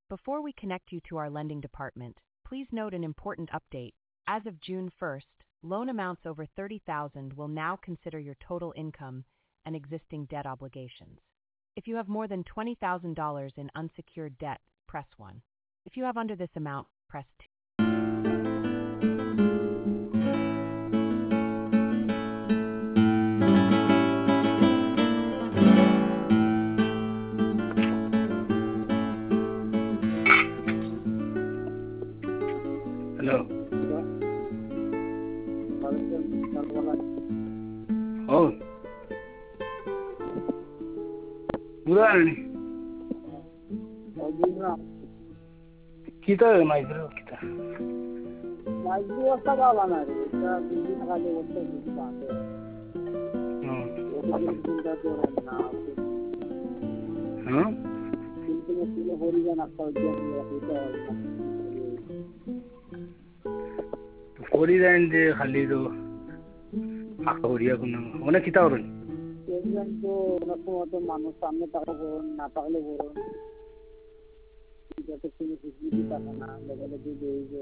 Before we connect you to our lending department, please note an important update. As of June 1st, loan amounts over $30,000 will now consider your total income and existing debt obligations. If you have more than $20,000 in unsecured debt, press 1. If you have under this amount, press 2. Hello. Oh. Bulan. Kita maizro kita. Maizro wasta galana re. Eta bilding khale wasta bande. Bilding horiga nakta eta. Horiga inde khali do. Horiga kuno. Ona kita orun. Even though nato manu samne taka boron na takle boron. Jate kini sisi kita kana level de